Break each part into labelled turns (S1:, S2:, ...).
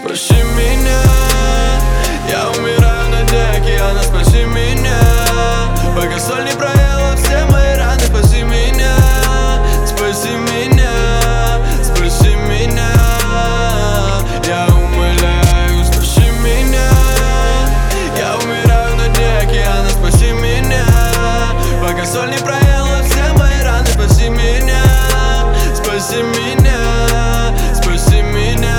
S1: Прощи меня, я умираю на дне океана, спаси меня, пока соль не проела все мои раны. Спаси меня, спаси меня, спаси меня, я умоляю, спаси меня, я умираю на дне океана, спаси меня, пока соль не проела все мои раны. Спаси меня, спаси меня, спаси меня.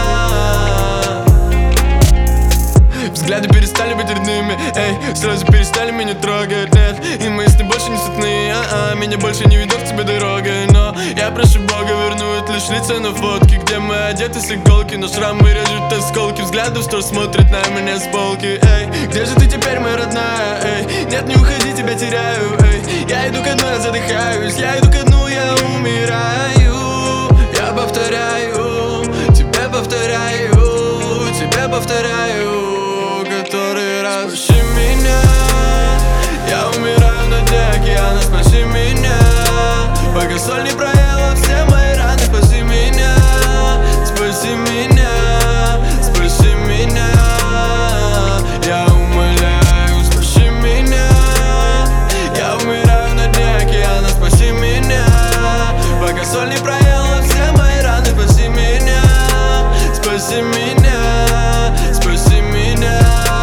S1: Взгляды перестали быть родными, эй, сразу перестали меня трогать, нет. И мои сны больше не сутные, меня больше не ведет к тебе дорогой. Но я прошу Бога вернуть лишь лица на фотке, где мы одеты с иголки, но шрамы режут осколки. Взгляды, что смотрят на меня с полки, эй, где же ты теперь, моя родная, эй? Нет, не уходи, тебя теряю, эй. Я иду ко дну, я задыхаюсь, я иду ко дну, я умираю. Я повторяю, тебе повторяю, тебе повторяю, который раз. Спаси меня, я умираю на дне океана, спаси меня, пока соль не проела все мои раны. Спаси меня, спаси меня, спаси меня, я умоляю, спаси меня, я умираю на дне океана, спаси меня, пока соль не проела все мои раны. Спаси меня, спаси меня, спаси меня.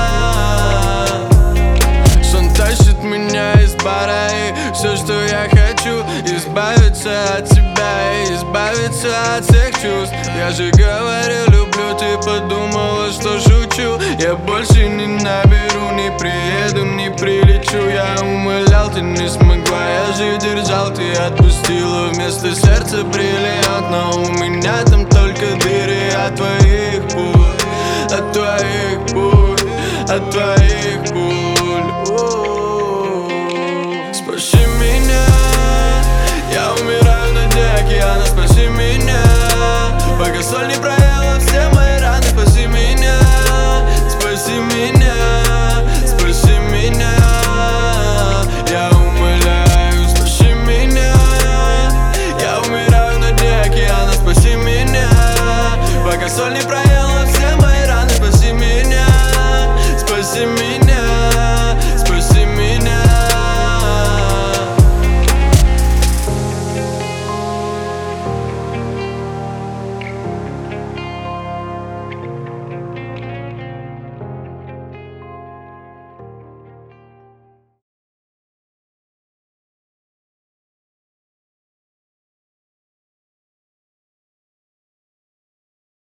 S1: Сон тащит меня из бара, и все, что я хочу, избавиться от тебя и избавиться от всех чувств. Я же говорю, люблю, ты подумала, что шучу. Я больше не наберу, не приеду, не прилечу. Я умолял, ты не смогла, я же держал, ты отпустила вместо сердца бриллиант. Но у меня там только дыры от твоих пуль, от твоих пуль, от твоих пуль. Спаси меня, я умираю на дне океана, спаси меня, пока соль не проела все мои раны. Спаси меня, спаси меня, спаси меня, я умоляю, спаси меня, я умираю на дне океана, спаси меня, пока соль не